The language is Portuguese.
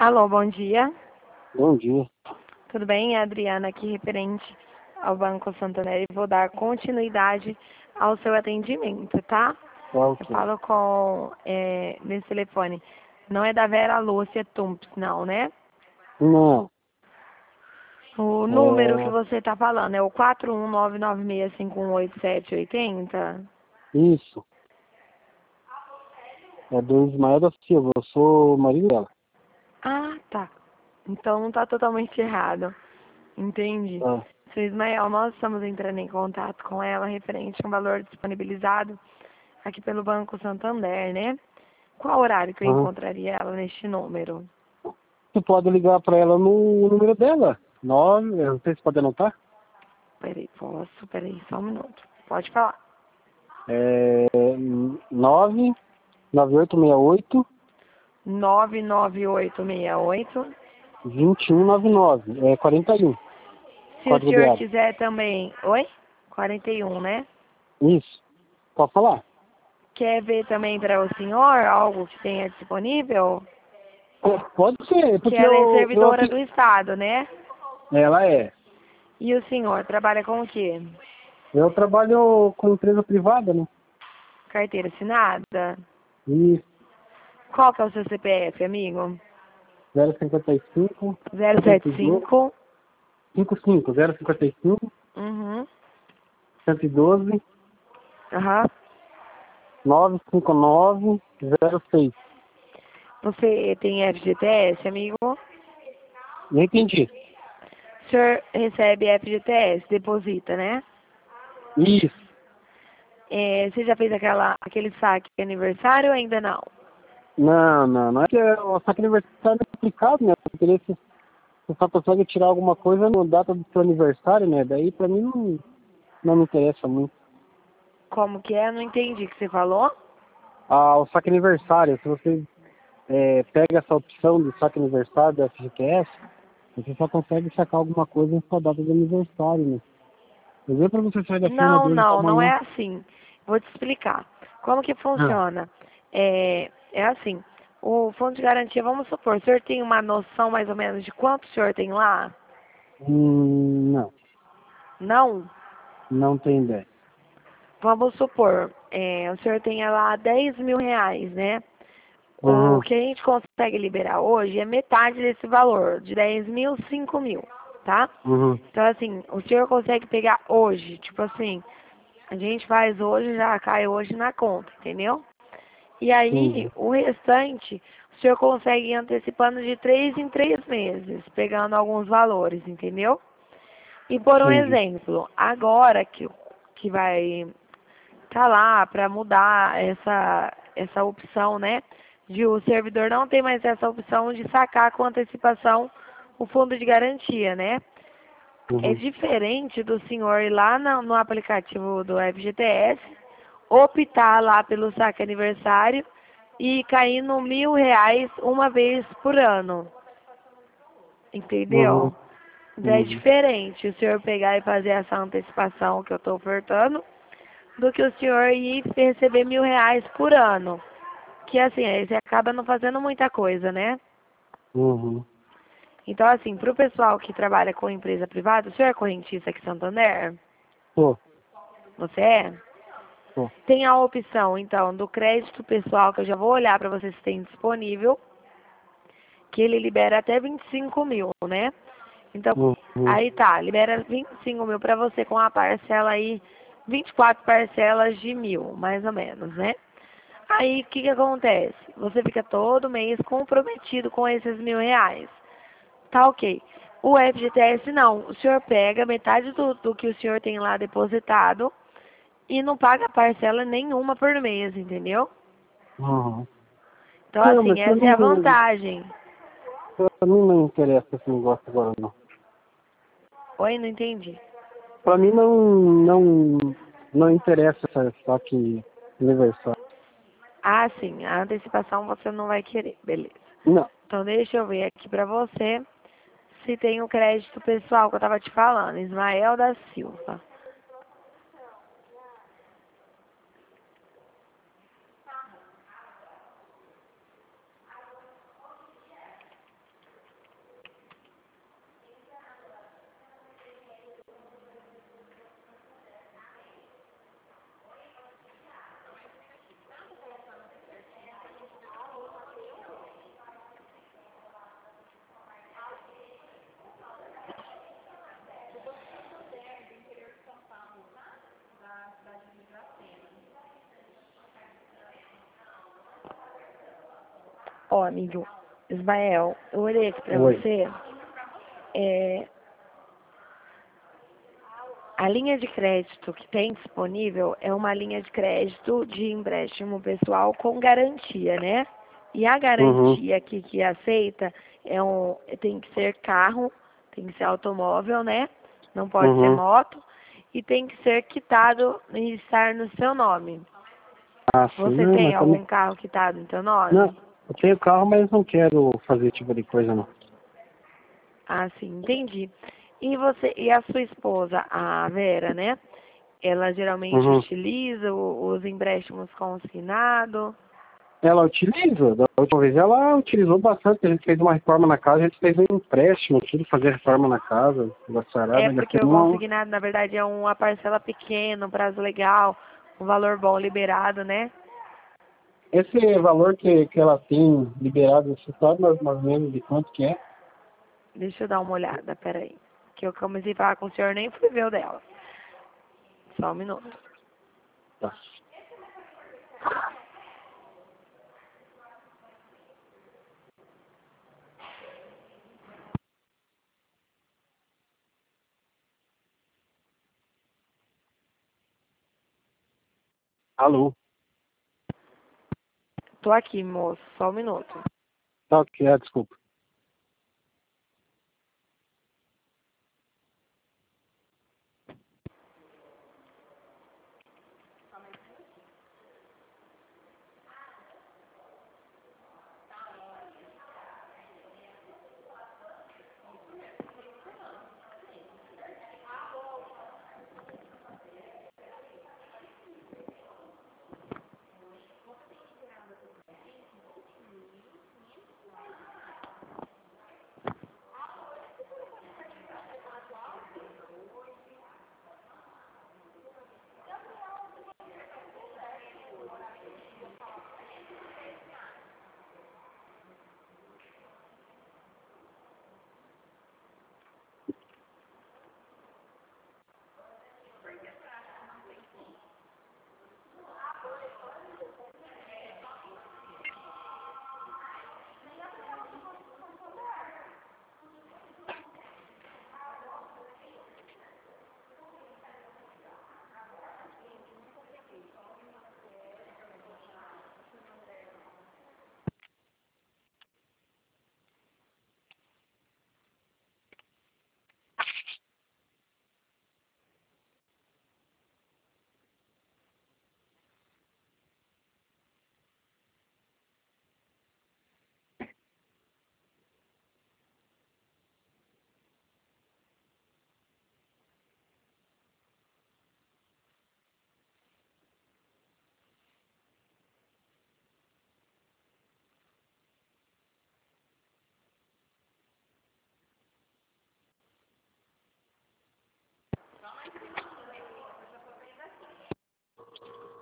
Alô, bom dia. Bom dia. Tudo bem? É a Adriana aqui, referente ao Banco Santander, e vou dar continuidade ao seu atendimento, tá? Eu Ok. falo nesse telefone. Não é da Vera Lúcia Tumps, não, né? Não, O número que é você está falando é o 41996518780? isso. É do Ismael da Silva. Eu sou o marido dela. Ah, tá. Então não está totalmente errado. Entendi. Ah, Seu Ismael, nós estamos entrando em contato com ela referente a um valor disponibilizado aqui pelo Banco Santander, né? Qual horário que eu aham. encontraria ela neste número? Você pode ligar para ela no número dela. 9, eu não sei se pode anotar. Peraí, só um minuto. Pode falar. É 99868 99868. 2199. É 41. Se o Código de senhor área. quiser também... Oi? 41, né? Isso. Pode falar. Quer ver também para o senhor algo que tenha disponível? Pode ser, Que porque ela é eu servidora aqui. do Estado, né? Ela é. E o senhor trabalha com o quê? Eu trabalho com empresa privada, né? Carteira assinada? Isso. Qual que é o seu CPF, amigo? 055 112 075. 55 055 Uhum. 112 Aham. 95906. Você tem FGTS, amigo? O Não entendi. senhor recebe FGTS, deposita, né? Isso. Você já fez aquele saque aniversário ou ainda não? Não é que o saque aniversário é complicado, né? Porque você só consegue tirar alguma coisa na data do seu aniversário, né? Daí pra mim não me interessa muito. Como que é? Não entendi o que você falou. Ah, o saque aniversário, se você pega essa opção de saque aniversário da FGTS, você só consegue sacar alguma coisa na sua data de aniversário, né? Eu vejo pra você sair da firma Não, de hoje pra não é amanhã. assim. Vou te explicar. Como que Ah. funciona? É assim, o fundo de garantia, vamos supor, o senhor tem uma noção mais ou menos de quanto o senhor tem lá? Não, Não? não tem ideia. Vamos supor, o senhor tenha lá 10 mil reais, né? O Uhum, que a gente consegue liberar hoje é metade desse valor, de 10 mil, 5 mil, tá? uhum, Então, assim, o senhor consegue pegar hoje, tipo assim, a gente faz hoje, já cai hoje na conta, entendeu? E aí, entendi. o restante, o senhor consegue ir antecipando de 3 em 3 meses, pegando alguns valores, entendeu? E por um Entendi. exemplo, agora que vai tá lá para mudar essa opção, né? De o servidor não ter mais essa opção de sacar com antecipação o fundo de garantia, né? É Uhum, diferente do senhor ir lá no aplicativo do FGTS, optar lá pelo saque aniversário e cair no R$ 1.000 uma vez por ano, uhum, entendeu? É entendi. diferente o senhor pegar e fazer essa antecipação que eu estou ofertando do que o senhor ir receber R$ 1.000 por ano. Que assim, aí você acaba não fazendo muita coisa, né? Uhum. Então, assim, para o pessoal que trabalha com empresa privada, o senhor é correntista aqui em Santander? Tô, Você é? tô. Tem a opção, então, do crédito pessoal, que eu já vou olhar para você se tem disponível, que ele libera até 25 mil, né? Então, Uhum, aí tá, libera 25 mil para você com a parcela aí, 24 parcelas de 1.000, mais ou menos, né? Aí, o que que acontece? Você fica todo mês comprometido com esses R$ 1.000. Tá ok. O FGTS não. O senhor pega metade do que o senhor tem lá depositado e não paga parcela nenhuma por mês, entendeu? uhum. Então, Não, mas assim, essa é a vantagem. pra mim não interessa esse negócio agora, não. Oi, não entendi. Pra mim não interessa essa saque aniversário. Ah, sim, a antecipação você não vai querer, beleza. Não. Então, deixa eu ver aqui pra você se tem o crédito pessoal que eu tava te falando. Ismael da Silva. Ó, amigo, Ismael, eu olhei aqui pra Oi. você. É, a linha de crédito que tem disponível é uma linha de crédito de empréstimo pessoal com garantia, né? E a Uhum. garantia aqui que aceita tem que ser carro, tem que ser automóvel, né? Não pode ser Uhum. moto e tem que ser quitado e estar no seu nome. Ah, sim, Você não, tem mas também. algum carro quitado no seu Não, nome? eu tenho carro, mas não quero fazer esse tipo de coisa, não. Ah, sim, entendi. E a sua esposa, a Vera, né? Ela geralmente Uhum. utiliza os empréstimos consignados. Ela utiliza, da última vez ela utilizou bastante, a gente fez uma reforma na casa, a gente fez um empréstimo, tudo, fazer reforma na casa, É sarada, porque gastei o uma. consignado, na verdade, é uma parcela pequena, um prazo legal, um valor bom liberado, né? Esse valor que ela tem liberado, você sabe mais ou menos de quanto que é? Deixa eu dar uma olhada, peraí. Que eu comecei a falar com o senhor, nem fui ver o dela. Só um minuto. Tá. Alô? Tô aqui, moço, só um minuto. Tá, ok, desculpa.